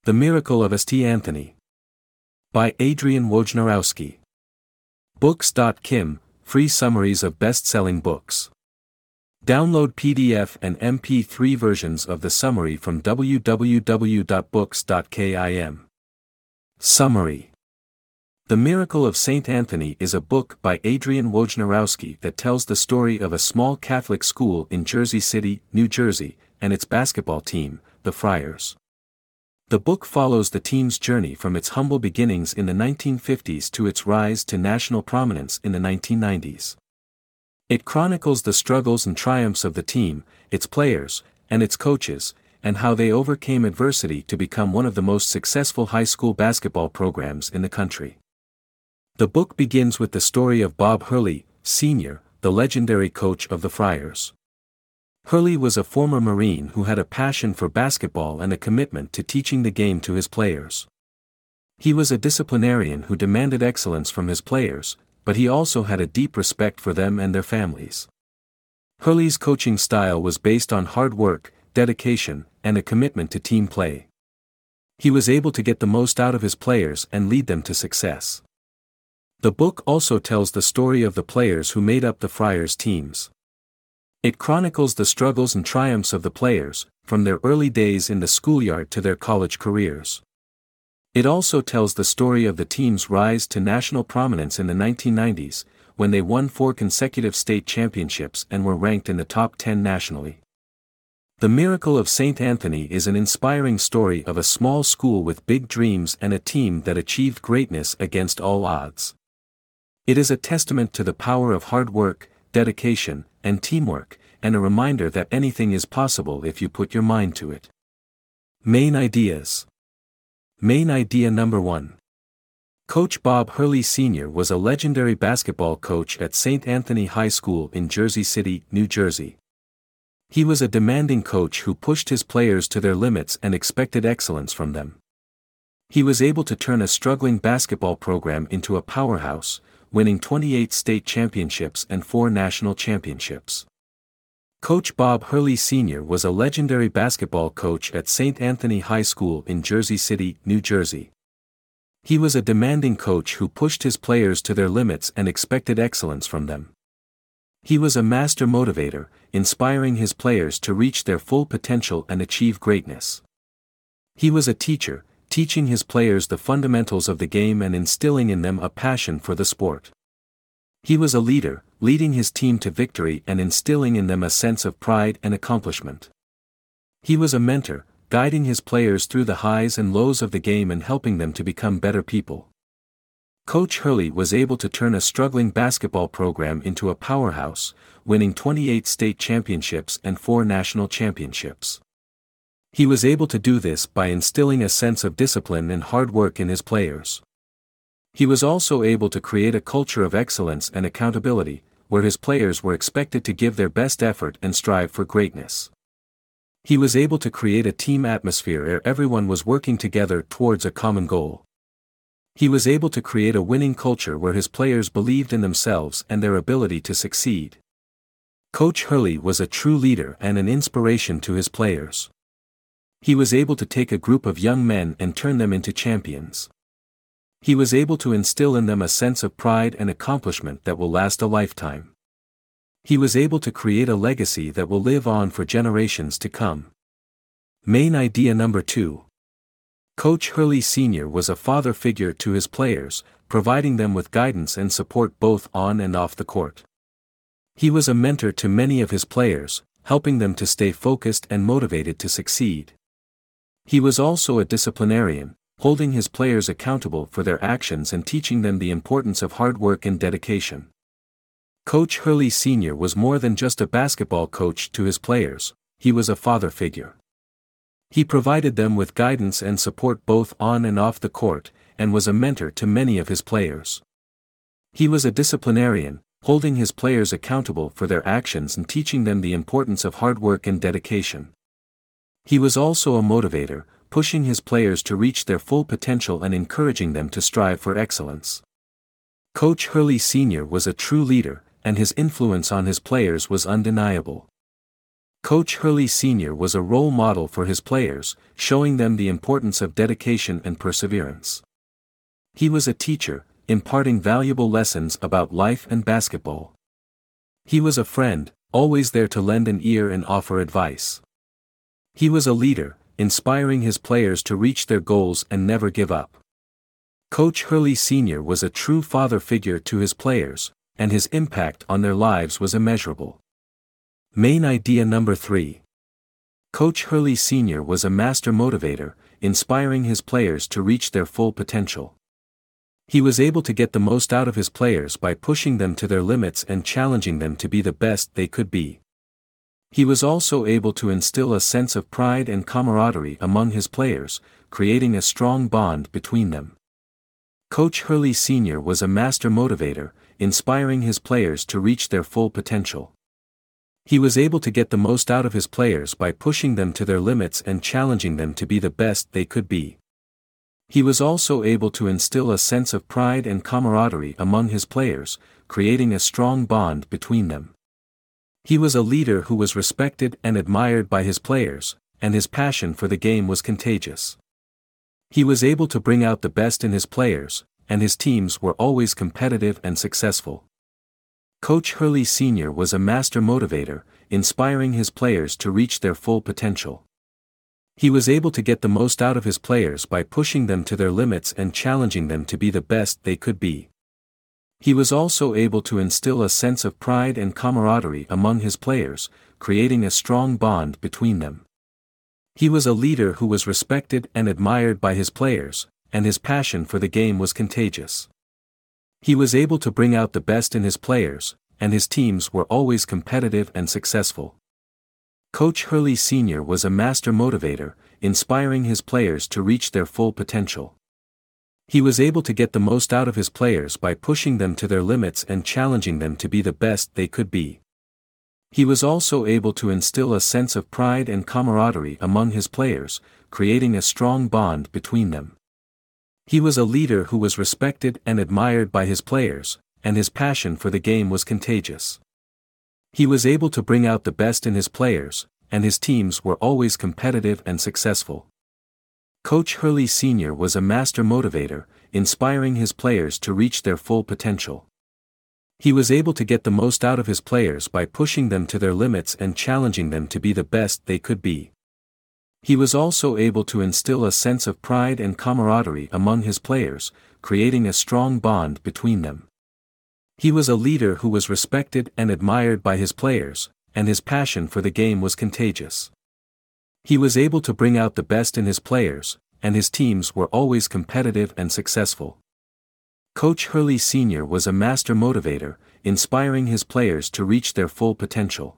The Miracle of St. Anthony. By Adrian Wojnarowski. Books.kim, free summaries of best-selling books. Download PDF and MP3 versions of the summary from www.books.kim. Summary. The Miracle of St. Anthony is a book by Adrian Wojnarowski that tells the story of a small Catholic school in Jersey City, New Jersey, and its basketball team, the Friars. The book follows the team's journey from its humble beginnings in the 1950s to its rise to national prominence in the 1990s. It chronicles the struggles and triumphs of the team, its players, and its coaches, and how they overcame adversity to become one of the most successful high school basketball programs in the country. The book begins with the story of Bob Hurley, Sr., the legendary coach of the Friars. Hurley was a former Marine who had a passion for basketball and a commitment to teaching the game to his players. He was a disciplinarian who demanded excellence from his players, but he also had a deep respect for them and their families. Hurley's coaching style was based on hard work, dedication, and a commitment to team play. He was able to get the most out of his players and lead them to success. The book also tells the story of the players who made up the Friars teams. It chronicles the struggles and triumphs of the players, from their early days in the schoolyard to their college careers. It also tells the story of the team's rise to national prominence in the 1990s, when they won 4 consecutive state championships and were ranked in the top 10 nationally. The Miracle of St. Anthony is an inspiring story of a small school with big dreams and a team that achieved greatness against all odds. It is a testament to the power of hard work, dedication, and teamwork, and a reminder that anything is possible if you put your mind to it. Main ideas. Main idea number 1. Coach Bob Hurley Sr. was a legendary basketball coach at St. Anthony High School in Jersey City, New Jersey. He was a demanding coach who pushed his players to their limits and expected excellence from them. He was able to turn a struggling basketball program into a powerhouse, winning 28 state championships and 4 national championships. Coach Bob Hurley Sr. was a legendary basketball coach at St. Anthony High School in Jersey City, New Jersey. He was a demanding coach who pushed his players to their limits and expected excellence from them. He was a master motivator, inspiring his players to reach their full potential and achieve greatness. He was a teacher, teaching his players the fundamentals of the game and instilling in them a passion for the sport. He was a leader, leading his team to victory and instilling in them a sense of pride and accomplishment. He was a mentor, guiding his players through the highs and lows of the game and helping them to become better people. Coach Hurley was able to turn a struggling basketball program into a powerhouse, winning 28 state championships and 4 national championships. He was able to do this by instilling a sense of discipline and hard work in his players. He was also able to create a culture of excellence and accountability, where his players were expected to give their best effort and strive for greatness. He was able to create a team atmosphere where everyone was working together towards a common goal. He was able to create a winning culture where his players believed in themselves and their ability to succeed. Coach Hurley was a true leader and an inspiration to his players. He was able to take a group of young men and turn them into champions. He was able to instill in them a sense of pride and accomplishment that will last a lifetime. He was able to create a legacy that will live on for generations to come. Main idea number 2. Coach Hurley Sr. was a father figure to his players, providing them with guidance and support both on and off the court. He was a mentor to many of his players, helping them to stay focused and motivated to succeed. He was also a disciplinarian, holding his players accountable for their actions and teaching them the importance of hard work and dedication. Coach Hurley Sr. was more than just a basketball coach to his players, he was a father figure. He provided them with guidance and support both on and off the court, and was a mentor to many of his players. He was a disciplinarian, holding his players accountable for their actions and teaching them the importance of hard work and dedication. He was also a motivator, pushing his players to reach their full potential and encouraging them to strive for excellence. Coach Hurley Sr. was a true leader, and his influence on his players was undeniable. Coach Hurley Sr. was a role model for his players, showing them the importance of dedication and perseverance. He was a teacher, imparting valuable lessons about life and basketball. He was a friend, always there to lend an ear and offer advice. He was a leader, inspiring his players to reach their goals and never give up. Coach Hurley Sr. was a true father figure to his players, and his impact on their lives was immeasurable. Main idea number 3. Coach Hurley Sr. was a master motivator, inspiring his players to reach their full potential. He was able to get the most out of his players by pushing them to their limits and challenging them to be the best they could be. He was also able to instill a sense of pride and camaraderie among his players, creating a strong bond between them. Coach Hurley Sr. was a master motivator, inspiring his players to reach their full potential. He was able to get the most out of his players by pushing them to their limits and challenging them to be the best they could be. He was also able to instill a sense of pride and camaraderie among his players, creating a strong bond between them. He was a leader who was respected and admired by his players, and his passion for the game was contagious. He was able to bring out the best in his players, and his teams were always competitive and successful. Coach Hurley Sr. was a master motivator, inspiring his players to reach their full potential. He was able to get the most out of his players by pushing them to their limits and challenging them to be the best they could be. He was also able to instill a sense of pride and camaraderie among his players, creating a strong bond between them. He was a leader who was respected and admired by his players, and his passion for the game was contagious. He was able to bring out the best in his players, and his teams were always competitive and successful. Coach Hurley Sr. was a master motivator, inspiring his players to reach their full potential. He was able to get the most out of his players by pushing them to their limits and challenging them to be the best they could be. He was also able to instill a sense of pride and camaraderie among his players, creating a strong bond between them. He was a leader who was respected and admired by his players, and his passion for the game was contagious. He was able to bring out the best in his players, and his teams were always competitive and successful. Coach Hurley Sr. was a master motivator, inspiring his players to reach their full potential. He was able to get the most out of his players by pushing them to their limits and challenging them to be the best they could be. He was also able to instill a sense of pride and camaraderie among his players, creating a strong bond between them. He was a leader who was respected and admired by his players, and his passion for the game was contagious. He was able to bring out the best in his players, and his teams were always competitive and successful. Coach Hurley Sr. was a master motivator, inspiring his players to reach their full potential.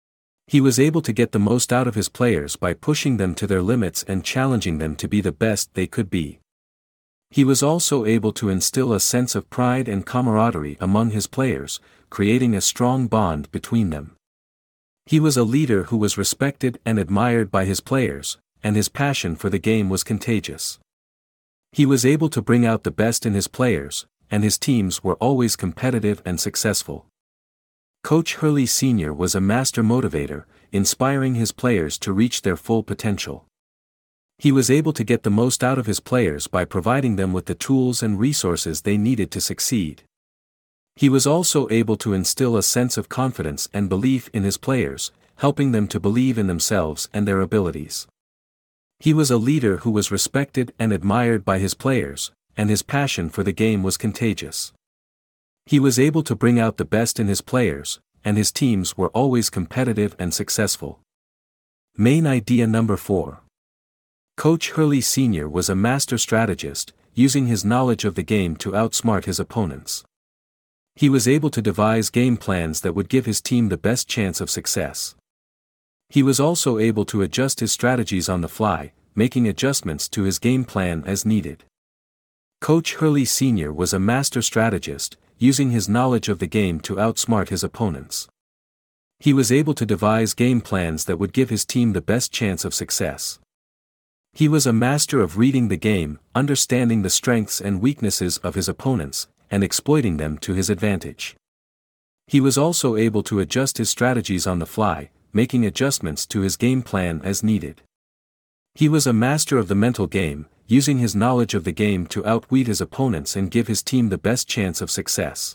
He was able to get the most out of his players by pushing them to their limits and challenging them to be the best they could be. He was also able to instill a sense of pride and camaraderie among his players, creating a strong bond between them. He was a leader who was respected and admired by his players, and his passion for the game was contagious. He was able to bring out the best in his players, and his teams were always competitive and successful. Coach Hurley Sr. was a master motivator, inspiring his players to reach their full potential. He was able to get the most out of his players by providing them with the tools and resources they needed to succeed. He was also able to instill a sense of confidence and belief in his players, helping them to believe in themselves and their abilities. He was a leader who was respected and admired by his players, and his passion for the game was contagious. He was able to bring out the best in his players, and his teams were always competitive and successful. Main idea number 4. Coach Hurley Sr. was a master strategist, using his knowledge of the game to outsmart his opponents. He was able to devise game plans that would give his team the best chance of success. He was also able to adjust his strategies on the fly, making adjustments to his game plan as needed. Coach Hurley Sr. was a master strategist, using his knowledge of the game to outsmart his opponents. He was able to devise game plans that would give his team the best chance of success. He was a master of reading the game, understanding the strengths and weaknesses of his opponents, and exploiting them to his advantage. He was also able to adjust his strategies on the fly, making adjustments to his game plan as needed. He was a master of the mental game, using his knowledge of the game to outwit his opponents and give his team the best chance of success.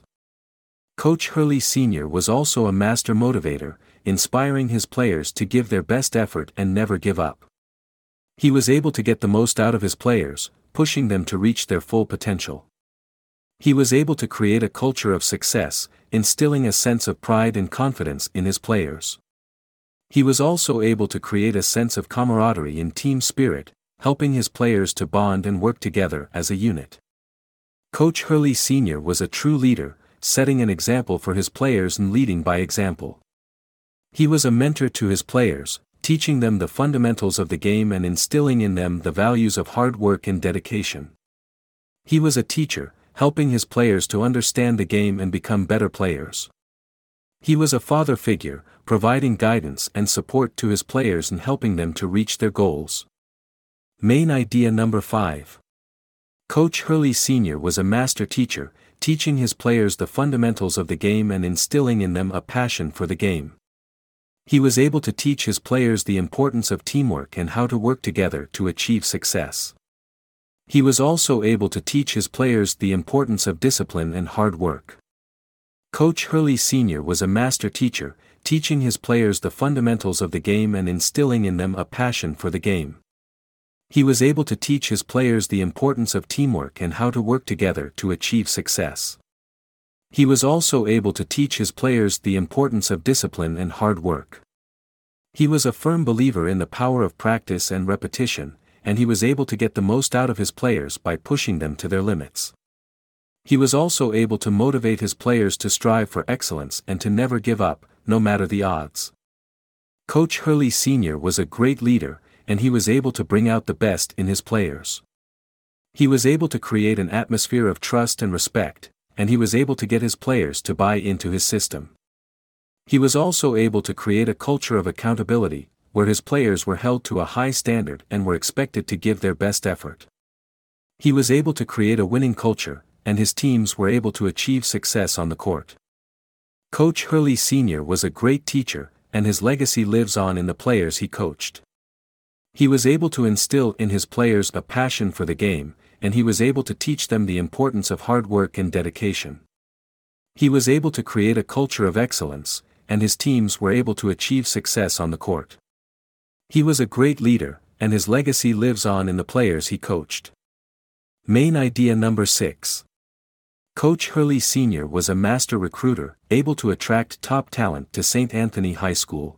Coach Hurley Sr. was also a master motivator, inspiring his players to give their best effort and never give up. He was able to get the most out of his players, pushing them to reach their full potential. He was able to create a culture of success, instilling a sense of pride and confidence in his players. He was also able to create a sense of camaraderie and team spirit, helping his players to bond and work together as a unit. Coach Hurley Sr. was a true leader, setting an example for his players and leading by example. He was a mentor to his players, teaching them the fundamentals of the game and instilling in them the values of hard work and dedication. He was a teacher, helping his players to understand the game and become better players. He was a father figure, providing guidance and support to his players and helping them to reach their goals. Main idea number 5. Coach Hurley Sr. was a master teacher, teaching his players the fundamentals of the game and instilling in them a passion for the game. He was able to teach his players the importance of teamwork and how to work together to achieve success. He was also able to teach his players the importance of discipline and hard work. Coach Hurley Sr. was a master teacher, teaching his players the fundamentals of the game and instilling in them a passion for the game. He was able to teach his players the importance of teamwork and how to work together to achieve success. He was also able to teach his players the importance of discipline and hard work. He was a firm believer in the power of practice and repetition, and he was able to get the most out of his players by pushing them to their limits. He was also able to motivate his players to strive for excellence and to never give up, no matter the odds. Coach Hurley Sr. was a great leader, and he was able to bring out the best in his players. He was able to create an atmosphere of trust and respect, and he was able to get his players to buy into his system. He was also able to create a culture of accountability, where his players were held to a high standard and were expected to give their best effort. He was able to create a winning culture, and his teams were able to achieve success on the court. Coach Hurley Sr. was a great teacher, and his legacy lives on in the players he coached. He was able to instill in his players a passion for the game, and he was able to teach them the importance of hard work and dedication. He was able to create a culture of excellence, and his teams were able to achieve success on the court. He was a great leader, and his legacy lives on in the players he coached. Main idea number 6. Coach Hurley Sr. was a master recruiter, able to attract top talent to St. Anthony High School.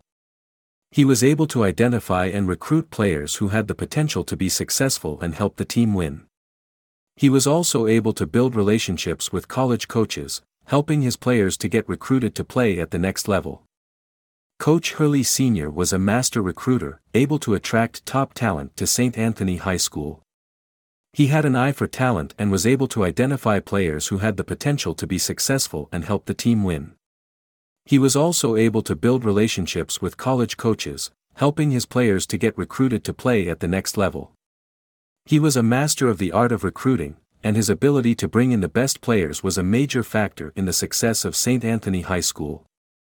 He was able to identify and recruit players who had the potential to be successful and help the team win. He was also able to build relationships with college coaches, helping his players to get recruited to play at the next level. Coach Hurley Sr. was a master recruiter, able to attract top talent to St. Anthony High School. He had an eye for talent and was able to identify players who had the potential to be successful and help the team win. He was also able to build relationships with college coaches, helping his players to get recruited to play at the next level. He was a master of the art of recruiting, and his ability to bring in the best players was a major factor in the success of St. Anthony High School.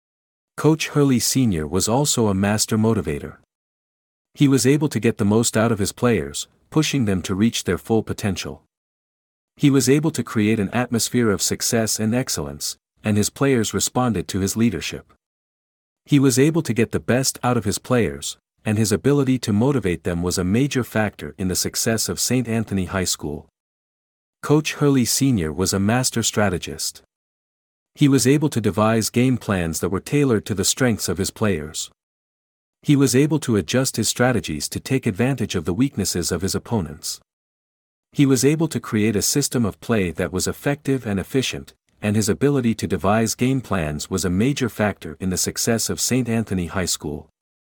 Coach Hurley Sr. was also a master motivator. He was able to get the most out of his players, pushing them to reach their full potential. He was able to create an atmosphere of success and excellence, and his players responded to his leadership. He was able to get the best out of his players, and his ability to motivate them was a major factor in the success of St. Anthony High School. Coach Hurley Sr. was a master strategist. He was able to devise game plans that were tailored to the strengths of his players. He was able to adjust his strategies to take advantage of the weaknesses of his opponents. He was able to create a system of play that was effective and efficient, and his ability to devise game plans was a major factor in the success of St. Anthony High School.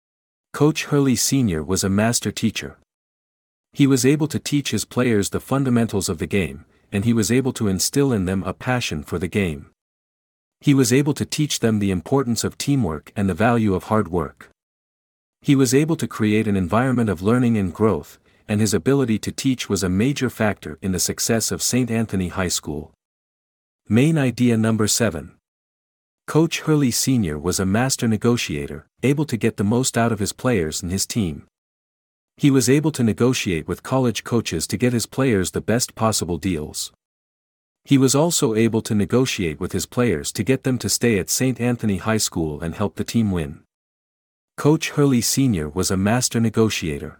Coach Hurley Sr. was a master teacher. He was able to teach his players the fundamentals of the game, and he was able to instill in them a passion for the game. He was able to teach them the importance of teamwork and the value of hard work. He was able to create an environment of learning and growth, and his ability to teach was a major factor in the success of St. Anthony High School. Main idea number 7. Coach Hurley Sr. was a master negotiator, able to get the most out of his players and his team. He was able to negotiate with college coaches to get his players the best possible deals. He was also able to negotiate with his players to get them to stay at St. Anthony High School and help the team win. Coach Hurley Sr. was a master negotiator.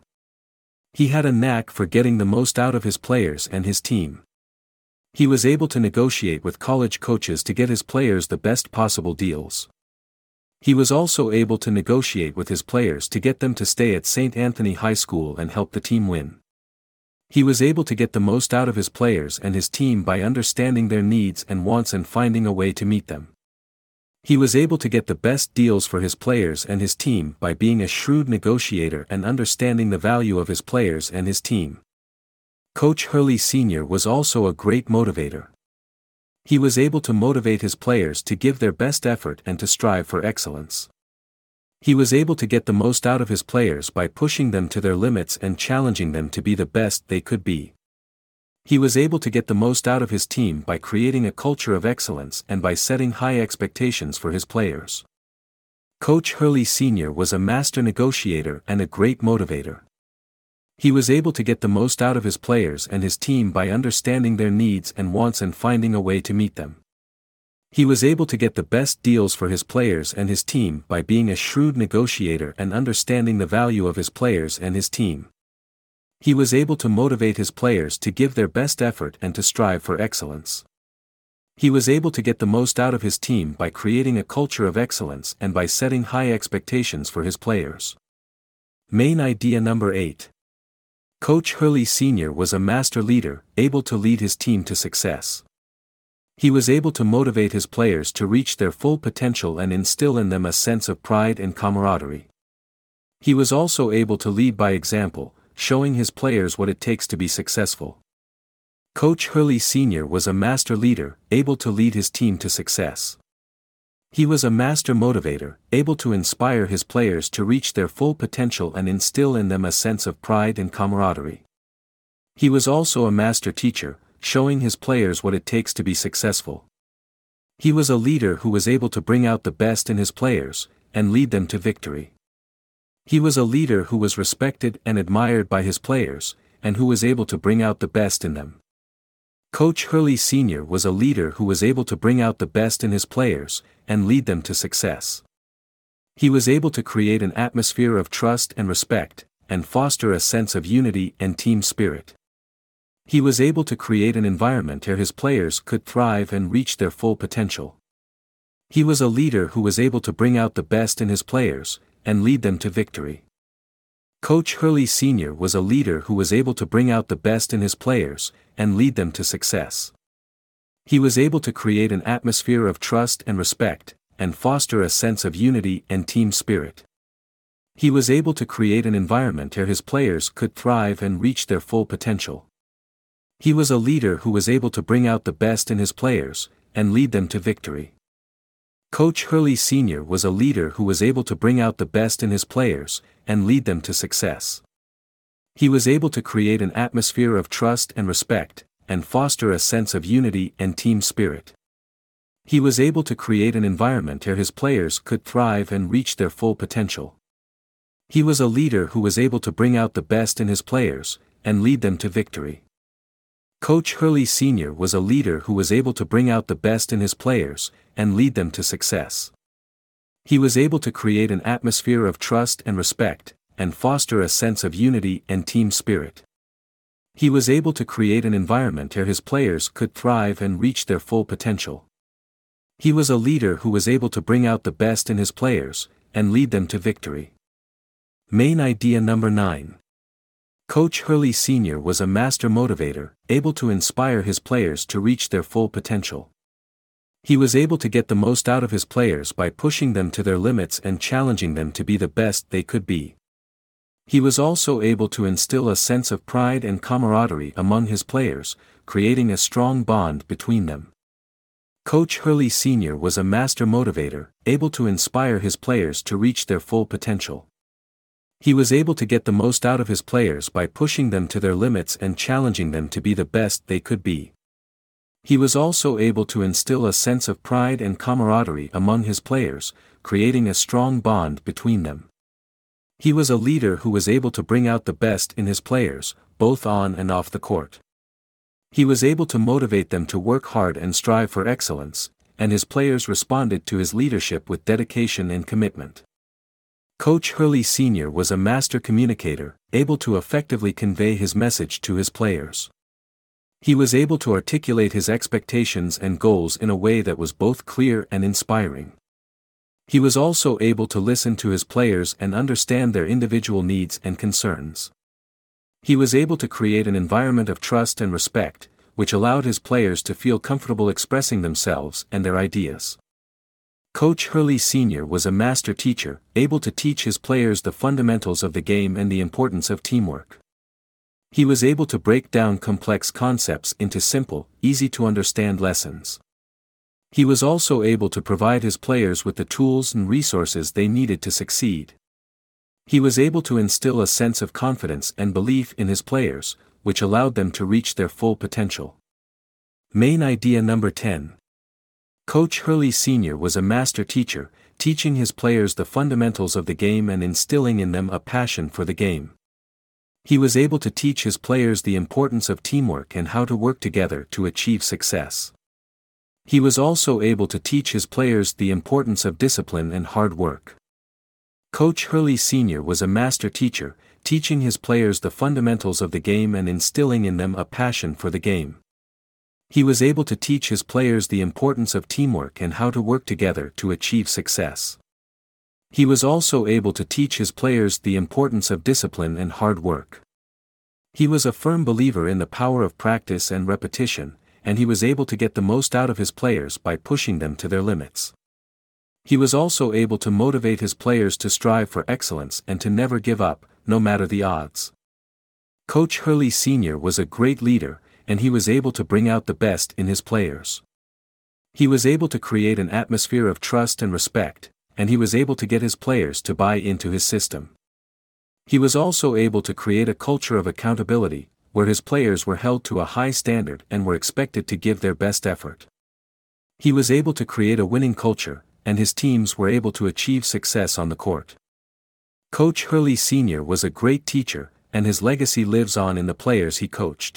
He had a knack for getting the most out of his players and his team. He was able to negotiate with college coaches to get his players the best possible deals. He was also able to negotiate with his players to get them to stay at St. Anthony High School and help the team win. He was able to get the most out of his players and his team by understanding their needs and wants and finding a way to meet them. He was able to get the best deals for his players and his team by being a shrewd negotiator and understanding the value of his players and his team. Coach Hurley Sr. was also a great motivator. He was able to motivate his players to give their best effort and to strive for excellence. He was able to get the most out of his players by pushing them to their limits and challenging them to be the best they could be. He was able to get the most out of his team by creating a culture of excellence and by setting high expectations for his players. Coach Hurley Sr. was a master negotiator and a great motivator. He was able to get the most out of his players and his team by understanding their needs and wants and finding a way to meet them. He was able to get the best deals for his players and his team by being a shrewd negotiator and understanding the value of his players and his team. He was able to motivate his players to give their best effort and to strive for excellence. He was able to get the most out of his team by creating a culture of excellence and by setting high expectations for his players. Main idea number 8. Coach Hurley Sr. was a master leader, able to lead his team to success. He was able to motivate his players to reach their full potential and instill in them a sense of pride and camaraderie. He was also able to lead by example, showing his players what it takes to be successful. Coach Hurley Sr. was a master leader, able to lead his team to success. He was a master motivator, able to inspire his players to reach their full potential and instill in them a sense of pride and camaraderie. He was also a master teacher, showing his players what it takes to be successful. He was a leader who was able to bring out the best in his players, and lead them to victory. He was a leader who was respected and admired by his players, and who was able to bring out the best in them. Coach Hurley Sr. was a leader who was able to bring out the best in his players, and lead them to success. He was able to create an atmosphere of trust and respect, and foster a sense of unity and team spirit. He was able to create an environment where his players could thrive and reach their full potential. He was a leader who was able to bring out the best in his players, and lead them to victory. Coach Hurley Sr. was a leader who was able to bring out the best in his players, and lead them to success. He was able to create an atmosphere of trust and respect, and foster a sense of unity and team spirit. He was able to create an environment where his players could thrive and reach their full potential. He was a leader who was able to bring out the best in his players, and lead them to victory. Coach Hurley Sr. was a leader who was able to bring out the best in his players, and lead them to success. He was able to create an atmosphere of trust and respect, and foster a sense of unity and team spirit. He was able to create an environment where his players could thrive and reach their full potential. He was a leader who was able to bring out the best in his players, and lead them to victory. Coach Hurley Sr. was a leader who was able to bring out the best in his players, and lead them to success. He was able to create an atmosphere of trust and respect, and foster a sense of unity and team spirit. He was able to create an environment where his players could thrive and reach their full potential. He was a leader who was able to bring out the best in his players, and lead them to victory. Main idea number 9. Coach Hurley Sr. was a master motivator, able to inspire his players to reach their full potential. He was able to get the most out of his players by pushing them to their limits and challenging them to be the best they could be. He was also able to instill a sense of pride and camaraderie among his players, creating a strong bond between them. Coach Hurley Sr. was a master motivator, able to inspire his players to reach their full potential. He was able to get the most out of his players by pushing them to their limits and challenging them to be the best they could be. He was also able to instill a sense of pride and camaraderie among his players, creating a strong bond between them. He was a leader who was able to bring out the best in his players, both on and off the court. He was able to motivate them to work hard and strive for excellence, and his players responded to his leadership with dedication and commitment. Coach Hurley Sr. was a master communicator, able to effectively convey his message to his players. He was able to articulate his expectations and goals in a way that was both clear and inspiring. He was also able to listen to his players and understand their individual needs and concerns. He was able to create an environment of trust and respect, which allowed his players to feel comfortable expressing themselves and their ideas. Coach Hurley Sr. was a master teacher, able to teach his players the fundamentals of the game and the importance of teamwork. He was able to break down complex concepts into simple, easy-to-understand lessons. He was also able to provide his players with the tools and resources they needed to succeed. He was able to instill a sense of confidence and belief in his players, which allowed them to reach their full potential. Main idea number 10. Coach Hurley Sr. was a master teacher, teaching his players the fundamentals of the game and instilling in them a passion for the game. He was able to teach his players the importance of teamwork and how to work together to achieve success. He was also able to teach his players the importance of discipline and hard work. Coach Hurley Sr. was a master teacher, teaching his players the fundamentals of the game and instilling in them a passion for the game. He was able to teach his players the importance of teamwork and how to work together to achieve success. He was also able to teach his players the importance of discipline and hard work. He was a firm believer in the power of practice and repetition, and he was able to get the most out of his players by pushing them to their limits. He was also able to motivate his players to strive for excellence and to never give up, no matter the odds. Coach Hurley Sr. was a great leader, and he was able to bring out the best in his players. He was able to create an atmosphere of trust and respect, and he was able to get his players to buy into his system. He was also able to create a culture of accountability, where his players were held to a high standard and were expected to give their best effort. He was able to create a winning culture, and his teams were able to achieve success on the court. Coach Hurley Sr. was a great teacher, and his legacy lives on in the players he coached.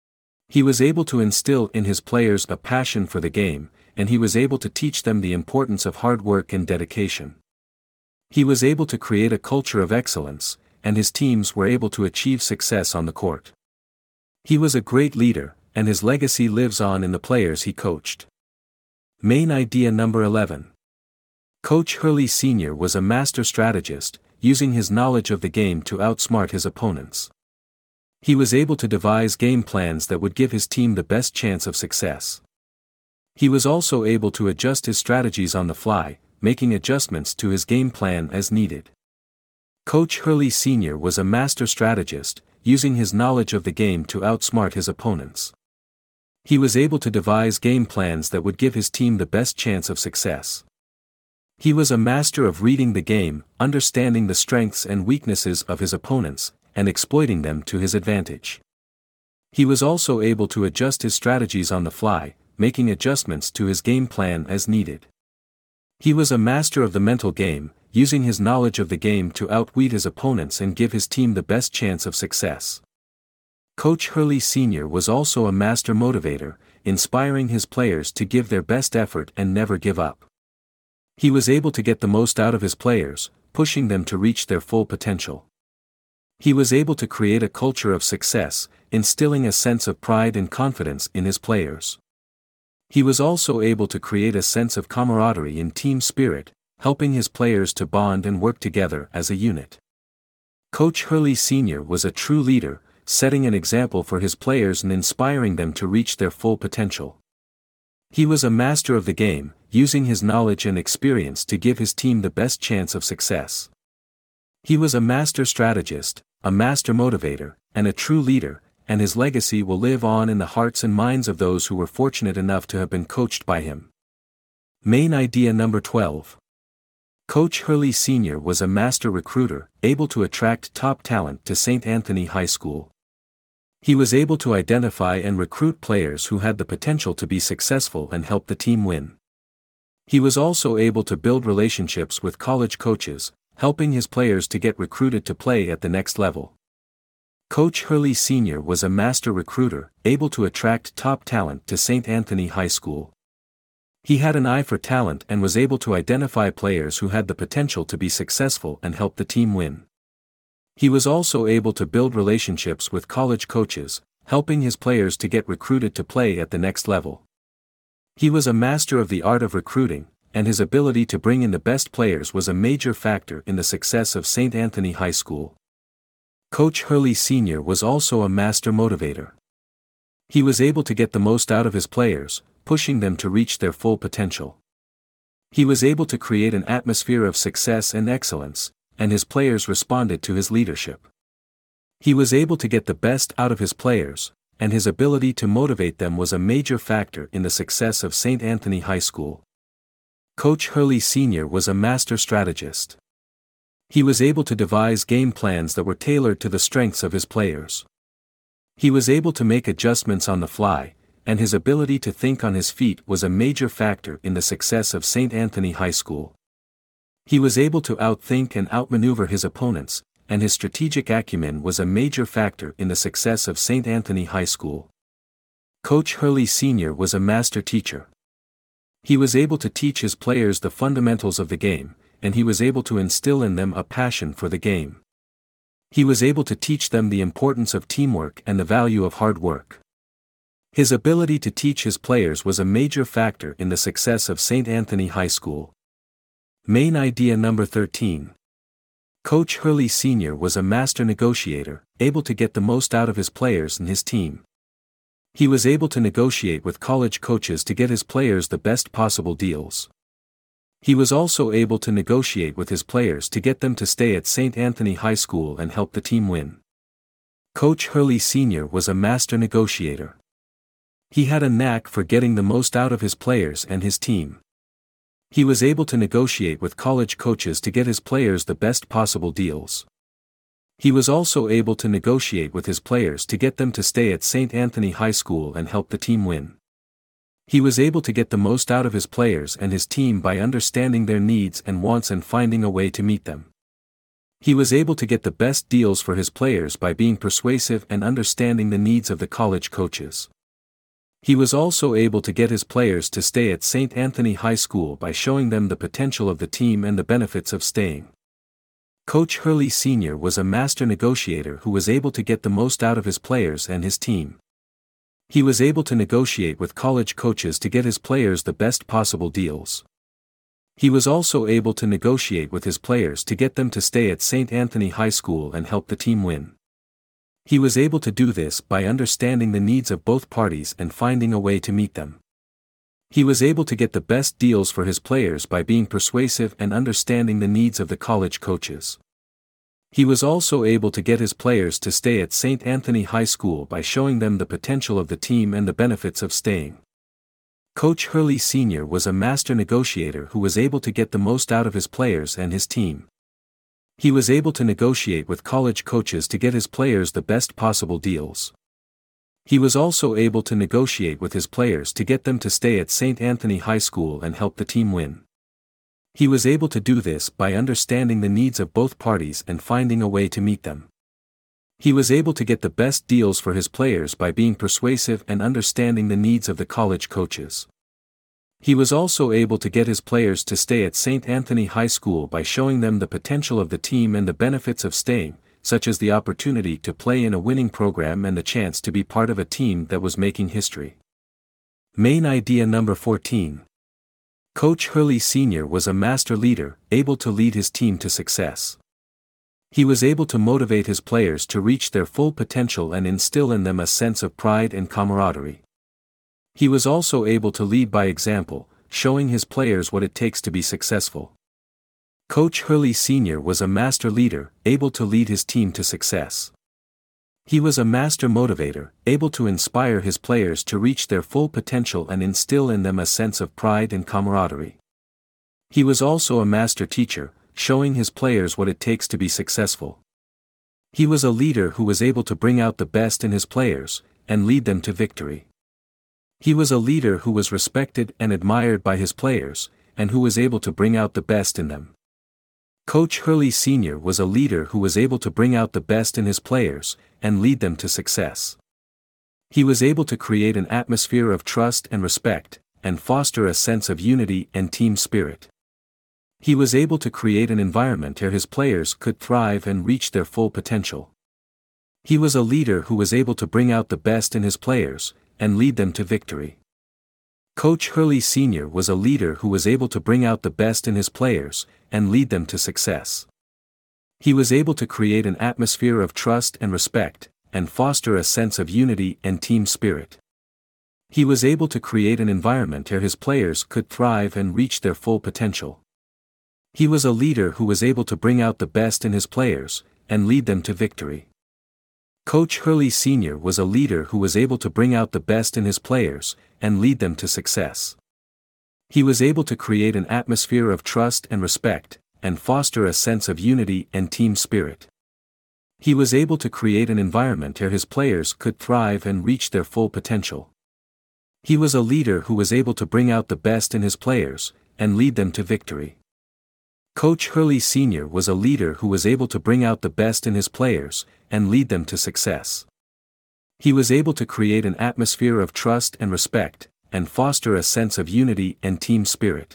He was able to instill in his players a passion for the game, and he was able to teach them the importance of hard work and dedication. He was able to create a culture of excellence, and his teams were able to achieve success on the court. He was a great leader, and his legacy lives on in the players he coached. Main idea number 11. Coach Hurley Sr. was a master strategist, using his knowledge of the game to outsmart his opponents. He was able to devise game plans that would give his team the best chance of success. He was also able to adjust his strategies on the fly, making adjustments to his game plan as needed. Coach Hurley Sr. was a master strategist, using his knowledge of the game to outsmart his opponents. He was able to devise game plans that would give his team the best chance of success. He was a master of reading the game, understanding the strengths and weaknesses of his opponents, and exploiting them to his advantage. He was also able to adjust his strategies on the fly, making adjustments to his game plan as needed. He was a master of the mental game, using his knowledge of the game to outwit his opponents and give his team the best chance of success. Coach Hurley Sr. was also a master motivator, inspiring his players to give their best effort and never give up. He was able to get the most out of his players, pushing them to reach their full potential. He was able to create a culture of success, instilling a sense of pride and confidence in his players. He was also able to create a sense of camaraderie and team spirit, helping his players to bond and work together as a unit. Coach Hurley Sr. was a true leader, setting an example for his players and inspiring them to reach their full potential. He was a master of the game, using his knowledge and experience to give his team the best chance of success. He was a master strategist, a master motivator, and a true leader, and his legacy will live on in the hearts and minds of those who were fortunate enough to have been coached by him. Main idea number 12. Coach Hurley Sr. was a master recruiter, able to attract top talent to St. Anthony High School. He was able to identify and recruit players who had the potential to be successful and help the team win. He was also able to build relationships with college coaches, helping his players to get recruited to play at the next level. Coach Hurley Sr. was a master recruiter, able to attract top talent to St. Anthony High School. He had an eye for talent and was able to identify players who had the potential to be successful and help the team win. He was also able to build relationships with college coaches, helping his players to get recruited to play at the next level. He was a master of the art of recruiting, and his ability to bring in the best players was a major factor in the success of St. Anthony High School. Coach Hurley Sr. was also a master motivator. He was able to get the most out of his players, pushing them to reach their full potential. He was able to create an atmosphere of success and excellence, and his players responded to his leadership. He was able to get the best out of his players, and his ability to motivate them was a major factor in the success of St. Anthony High School. Coach Hurley Sr. was a master strategist. He was able to devise game plans that were tailored to the strengths of his players. He was able to make adjustments on the fly, and his ability to think on his feet was a major factor in the success of St. Anthony High School. He was able to outthink and outmaneuver his opponents, and his strategic acumen was a major factor in the success of St. Anthony High School. Coach Hurley Sr. was a master teacher. He was able to teach his players the fundamentals of the game, and he was able to instill in them a passion for the game. He was able to teach them the importance of teamwork and the value of hard work. His ability to teach his players was a major factor in the success of St. Anthony High School. Main idea number 13. Coach Hurley Sr. was a master negotiator, able to get the most out of his players and his team. He was able to negotiate with college coaches to get his players the best possible deals. He was also able to negotiate with his players to get them to stay at St. Anthony High School and help the team win. Coach Hurley Sr. was a master negotiator. He had a knack for getting the most out of his players and his team. He was able to negotiate with college coaches to get his players the best possible deals. He was also able to negotiate with his players to get them to stay at St. Anthony High School and help the team win. He was able to get the most out of his players and his team by understanding their needs and wants and finding a way to meet them. He was able to get the best deals for his players by being persuasive and understanding the needs of the college coaches. He was also able to get his players to stay at St. Anthony High School by showing them the potential of the team and the benefits of staying. Coach Hurley Sr. was a master negotiator who was able to get the most out of his players and his team. He was able to negotiate with college coaches to get his players the best possible deals. He was also able to negotiate with his players to get them to stay at St. Anthony High School and help the team win. He was able to do this by understanding the needs of both parties and finding a way to meet them. He was able to get the best deals for his players by being persuasive and understanding the needs of the college coaches. He was also able to get his players to stay at St. Anthony High School by showing them the potential of the team and the benefits of staying. Coach Hurley Sr. was a master negotiator who was able to get the most out of his players and his team. He was able to negotiate with college coaches to get his players the best possible deals. He was also able to negotiate with his players to get them to stay at St. Anthony High School and help the team win. He was able to do this by understanding the needs of both parties and finding a way to meet them. He was able to get the best deals for his players by being persuasive and understanding the needs of the college coaches. He was also able to get his players to stay at St. Anthony High School by showing them the potential of the team and the benefits of staying, such as the opportunity to play in a winning program and the chance to be part of a team that was making history. Main idea number 14. Coach Hurley Sr. was a master leader, able to lead his team to success. He was able to motivate his players to reach their full potential and instill in them a sense of pride and camaraderie. He was also able to lead by example, showing his players what it takes to be successful. Coach Hurley Sr. was a master leader, able to lead his team to success. He was a master motivator, able to inspire his players to reach their full potential and instill in them a sense of pride and camaraderie. He was also a master teacher, showing his players what it takes to be successful. He was a leader who was able to bring out the best in his players, and lead them to victory. He was a leader who was respected and admired by his players, and who was able to bring out the best in them. Coach Hurley Sr. was a leader who was able to bring out the best in his players, and lead them to success. He was able to create an atmosphere of trust and respect, and foster a sense of unity and team spirit. He was able to create an environment where his players could thrive and reach their full potential. He was a leader who was able to bring out the best in his players, and lead them to victory. Coach Hurley Sr. was a leader who was able to bring out the best in his players, and lead them to success. He was able to create an atmosphere of trust and respect, and foster a sense of unity and team spirit. He was able to create an environment where his players could thrive and reach their full potential. He was a leader who was able to bring out the best in his players, and lead them to victory. Coach Hurley Sr. was a leader who was able to bring out the best in his players, and lead them to success. He was able to create an atmosphere of trust and respect, and foster a sense of unity and team spirit. He was able to create an environment where his players could thrive and reach their full potential. He was a leader who was able to bring out the best in his players, and lead them to victory. Coach Hurley Sr. was a leader who was able to bring out the best in his players, and lead them to success. He was able to create an atmosphere of trust and respect, and foster a sense of unity and team spirit.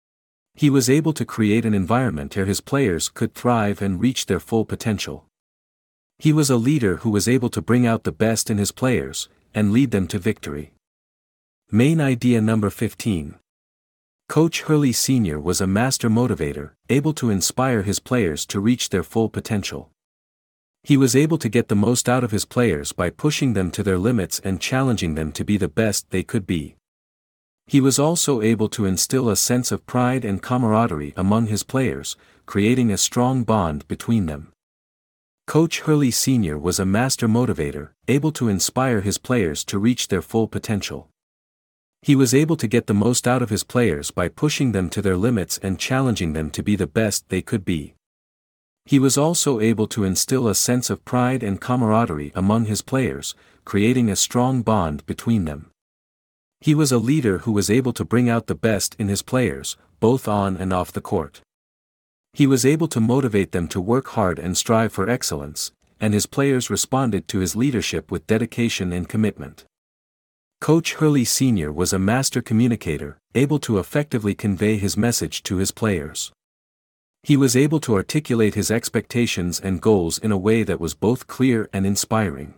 He was able to create an environment where his players could thrive and reach their full potential. He was a leader who was able to bring out the best in his players, and lead them to victory. Main idea number 15. Coach Hurley Sr. was a master motivator, able to inspire his players to reach their full potential. He was able to get the most out of his players by pushing them to their limits and challenging them to be the best they could be. He was also able to instill a sense of pride and camaraderie among his players, creating a strong bond between them. Coach Hurley Sr. was a master motivator, able to inspire his players to reach their full potential. He was able to get the most out of his players by pushing them to their limits and challenging them to be the best they could be. He was also able to instill a sense of pride and camaraderie among his players, creating a strong bond between them. He was a leader who was able to bring out the best in his players, both on and off the court. He was able to motivate them to work hard and strive for excellence, and his players responded to his leadership with dedication and commitment. Coach Hurley Sr. was a master communicator, able to effectively convey his message to his players. He was able to articulate his expectations and goals in a way that was both clear and inspiring.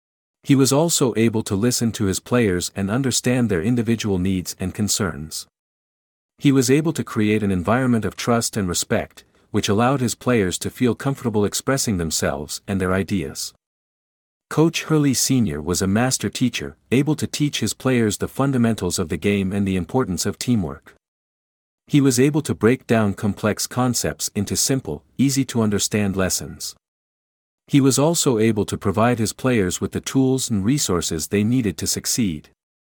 He was also able to listen to his players and understand their individual needs and concerns. He was able to create an environment of trust and respect, which allowed his players to feel comfortable expressing themselves and their ideas. Coach Hurley Sr. was a master teacher, able to teach his players the fundamentals of the game and the importance of teamwork. He was able to break down complex concepts into simple, easy-to-understand lessons. He was also able to provide his players with the tools and resources they needed to succeed.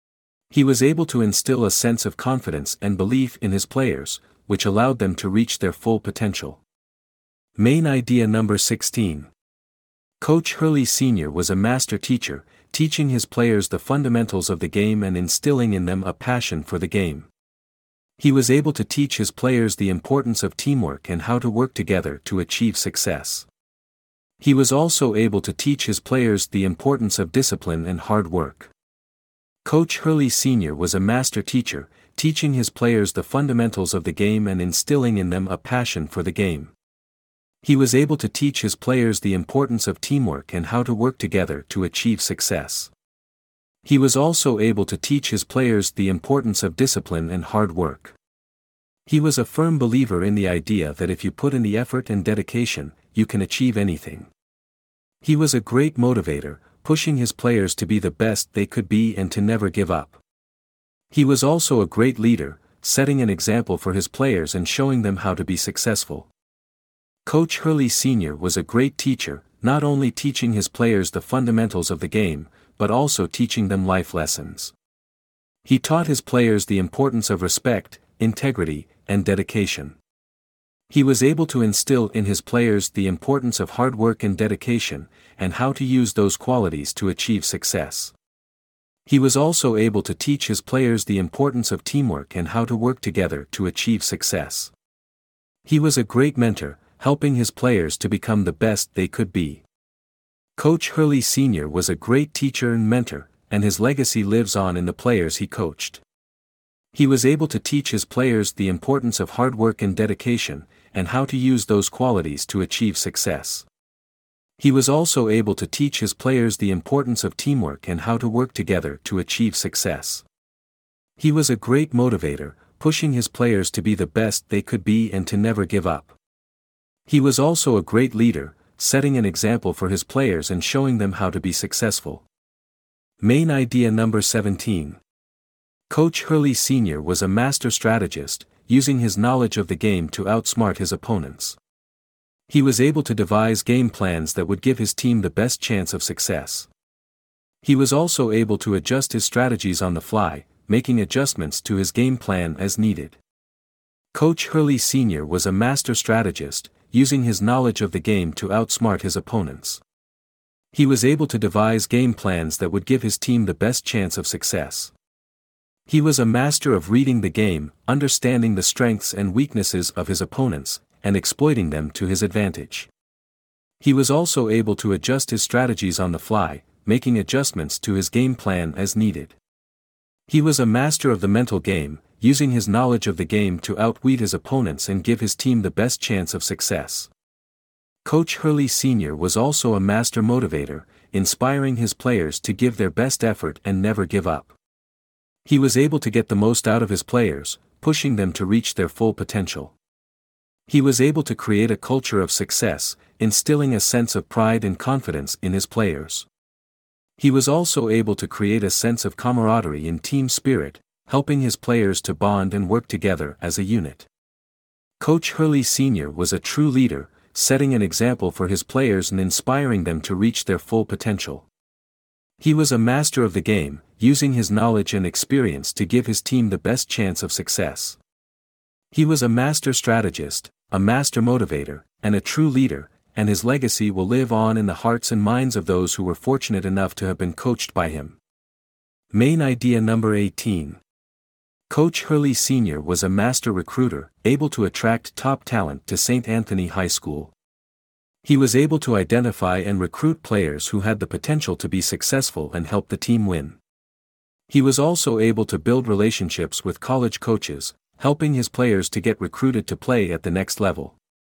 He was able to instill a sense of confidence and belief in his players, which allowed them to reach their full potential. Main idea number 16. Coach Hurley Sr. was a master teacher, teaching his players the fundamentals of the game and instilling in them a passion for the game. He was able to teach his players the importance of teamwork and how to work together to achieve success. He was also able to teach his players the importance of discipline and hard work. Coach Hurley Sr. was a master teacher, teaching his players the fundamentals of the game and instilling in them a passion for the game. He was able to teach his players the importance of teamwork and how to work together to achieve success. He was also able to teach his players the importance of discipline and hard work. He was a firm believer in the idea that if you put in the effort and dedication, you can achieve anything. He was a great motivator, pushing his players to be the best they could be and to never give up. He was also a great leader, setting an example for his players and showing them how to be successful. Coach Hurley Sr. was a great teacher, not only teaching his players the fundamentals of the game, but also teaching them life lessons. He taught his players the importance of respect, integrity, and dedication. He was able to instill in his players the importance of hard work and dedication, and how to use those qualities to achieve success. He was also able to teach his players the importance of teamwork and how to work together to achieve success. He was a great mentor, helping his players to become the best they could be. Coach Hurley Sr. was a great teacher and mentor, and his legacy lives on in the players he coached. He was able to teach his players the importance of hard work and dedication, and how to use those qualities to achieve success. He was also able to teach his players the importance of teamwork and how to work together to achieve success. He was a great motivator, pushing his players to be the best they could be and to never give up. He was also a great leader, setting an example for his players and showing them how to be successful. Main idea number 17. Coach Hurley Sr. was a master strategist, using his knowledge of the game to outsmart his opponents. He was able to devise game plans that would give his team the best chance of success. He was also able to adjust his strategies on the fly, making adjustments to his game plan as needed. Coach Hurley Sr. was a master strategist, using his knowledge of the game to outsmart his opponents. He was able to devise game plans that would give his team the best chance of success. He was a master of reading the game, understanding the strengths and weaknesses of his opponents, and exploiting them to his advantage. He was also able to adjust his strategies on the fly, making adjustments to his game plan as needed. He was a master of the mental game, using his knowledge of the game to outwit his opponents and give his team the best chance of success. Coach Hurley Sr. was also a master motivator, inspiring his players to give their best effort and never give up. He was able to get the most out of his players, pushing them to reach their full potential. He was able to create a culture of success, instilling a sense of pride and confidence in his players. He was also able to create a sense of camaraderie and team spirit, helping his players to bond and work together as a unit. Coach Hurley Sr. was a true leader, setting an example for his players and inspiring them to reach their full potential. He was a master of the game, using his knowledge and experience to give his team the best chance of success. He was a master strategist, a master motivator, and a true leader, and his legacy will live on in the hearts and minds of those who were fortunate enough to have been coached by him. Main idea number 18. Coach Hurley Sr. was a master recruiter, able to attract top talent to St. Anthony High School. He was able to identify and recruit players who had the potential to be successful and help the team win. He was also able to build relationships with college coaches, helping his players to get recruited to play at the next level.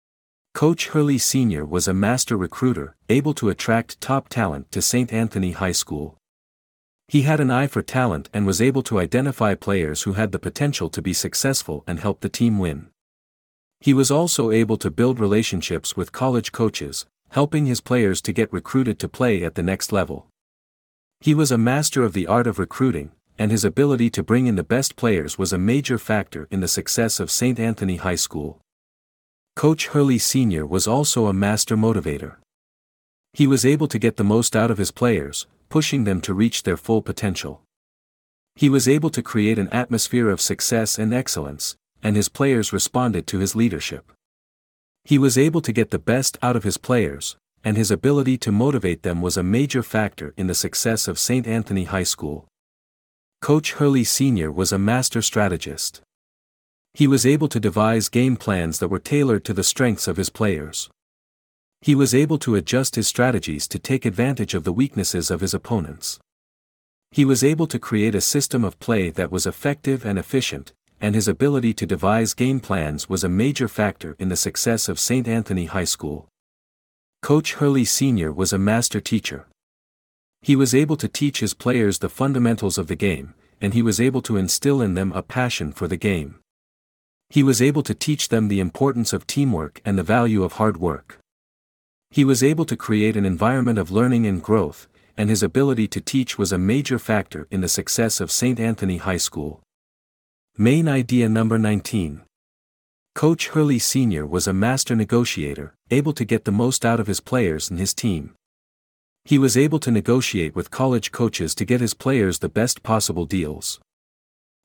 Coach Hurley Sr. was a master recruiter, able to attract top talent to St. Anthony High School. He had an eye for talent and was able to identify players who had the potential to be successful and help the team win. He was also able to build relationships with college coaches, helping his players to get recruited to play at the next level. He was a master of the art of recruiting, and his ability to bring in the best players was a major factor in the success of St. Anthony High School. Coach Hurley Sr. was also a master motivator. He was able to get the most out of his players, pushing them to reach their full potential. He was able to create an atmosphere of success and excellence, and his players responded to his leadership. He was able to get the best out of his players, and his ability to motivate them was a major factor in the success of St. Anthony High School. Coach Hurley Sr. was a master strategist. He was able to devise game plans that were tailored to the strengths of his players. He was able to adjust his strategies to take advantage of the weaknesses of his opponents. He was able to create a system of play that was effective and efficient, and his ability to devise game plans was a major factor in the success of St. Anthony High School. Coach Hurley Sr. was a master teacher. He was able to teach his players the fundamentals of the game, and he was able to instill in them a passion for the game. He was able to teach them the importance of teamwork and the value of hard work. He was able to create an environment of learning and growth, and his ability to teach was a major factor in the success of St. Anthony High School. Main idea number 19. Coach Hurley Sr. was a master negotiator, able to get the most out of his players and his team. He was able to negotiate with college coaches to get his players the best possible deals.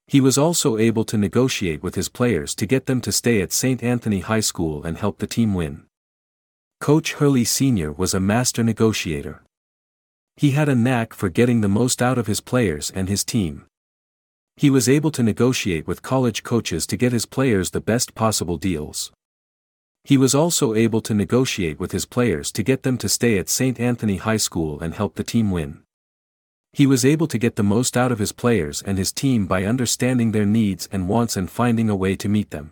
He was also able to negotiate with his players to get them to stay at St. Anthony High School and help the team win. Coach Hurley Sr. was a master negotiator. He had a knack for getting the most out of his players and his team. He was able to negotiate with college coaches to get his players the best possible deals. He was also able to negotiate with his players to get them to stay at St. Anthony High School and help the team win. He was able to get the most out of his players and his team by understanding their needs and wants and finding a way to meet them.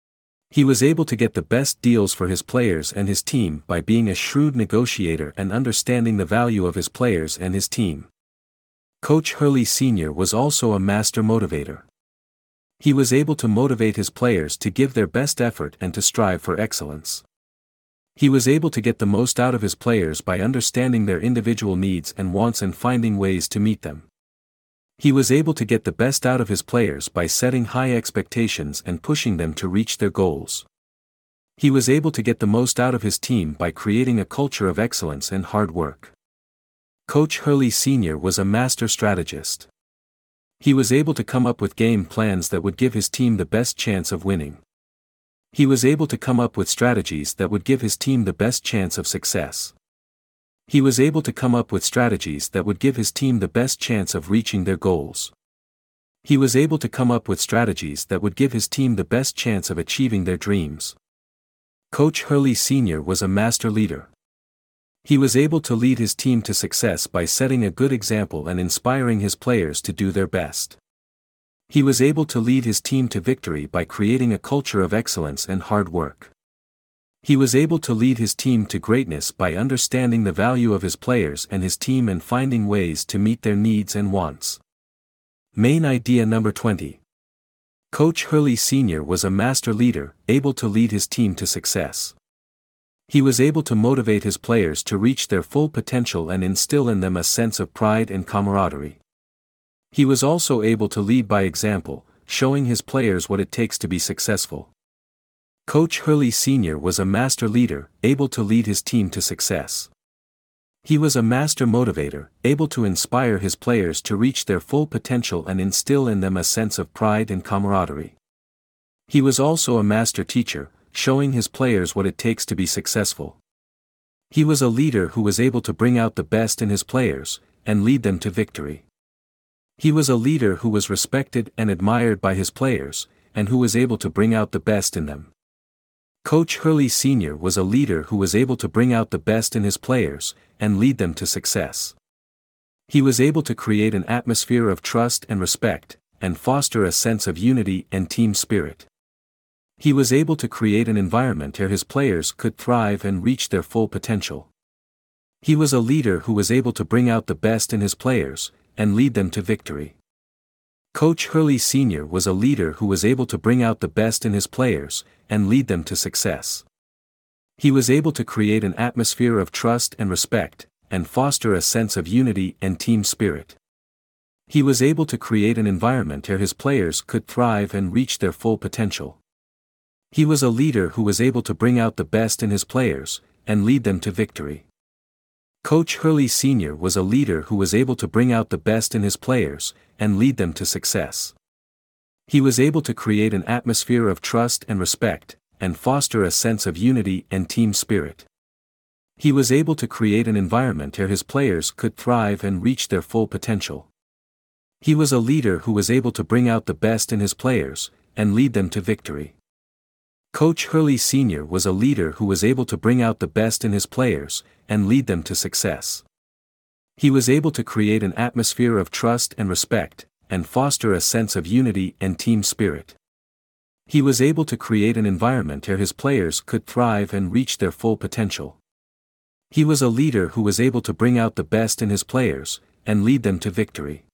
He was able to get the best deals for his players and his team by being a shrewd negotiator and understanding the value of his players and his team. Coach Hurley Sr. was also a master motivator. He was able to motivate his players to give their best effort and to strive for excellence. He was able to get the most out of his players by understanding their individual needs and wants and finding ways to meet them. He was able to get the best out of his players by setting high expectations and pushing them to reach their goals. He was able to get the most out of his team by creating a culture of excellence and hard work. Coach Hurley Sr. was a master strategist. He was able to come up with game plans that would give his team the best chance of winning. He was able to come up with strategies that would give his team the best chance of success. He was able to come up with strategies that would give his team the best chance of reaching their goals. He was able to come up with strategies that would give his team the best chance of achieving their dreams. Coach Hurley Sr. was a master leader. He was able to lead his team to success by setting a good example and inspiring his players to do their best. He was able to lead his team to victory by creating a culture of excellence and hard work. He was able to lead his team to greatness by understanding the value of his players and his team and finding ways to meet their needs and wants. Main idea number 20. Coach Hurley Sr. was a master leader, able to lead his team to success. He was able to motivate his players to reach their full potential and instill in them a sense of pride and camaraderie. He was also able to lead by example, showing his players what it takes to be successful. Coach Hurley Sr. was a master leader, able to lead his team to success. He was a master motivator, able to inspire his players to reach their full potential and instill in them a sense of pride and camaraderie. He was also a master teacher, showing his players what it takes to be successful. He was a leader who was able to bring out the best in his players, and lead them to victory. He was a leader who was respected and admired by his players, and who was able to bring out the best in them. Coach Hurley Sr. was a leader who was able to bring out the best in his players, and lead them to success. He was able to create an atmosphere of trust and respect, and foster a sense of unity and team spirit. He was able to create an environment where his players could thrive and reach their full potential. He was a leader who was able to bring out the best in his players, and lead them to victory. Coach Hurley Sr. was a leader who was able to bring out the best in his players, and lead them to success. He was able to create an atmosphere of trust and respect, and foster a sense of unity and team spirit. He was able to create an environment where his players could thrive and reach their full potential. He was a leader who was able to bring out the best in his players, and lead them to victory. Coach Hurley Sr. was a leader who was able to bring out the best in his players, and lead them to success. He was able to create an atmosphere of trust and respect, and foster a sense of unity and team spirit. He was able to create an environment where his players could thrive and reach their full potential. He was a leader who was able to bring out the best in his players, and lead them to victory. Coach Hurley Sr. was a leader who was able to bring out the best in his players, and lead them to success. He was able to create an atmosphere of trust and respect, and foster a sense of unity and team spirit. He was able to create an environment where his players could thrive and reach their full potential. He was a leader who was able to bring out the best in his players, and lead them to victory.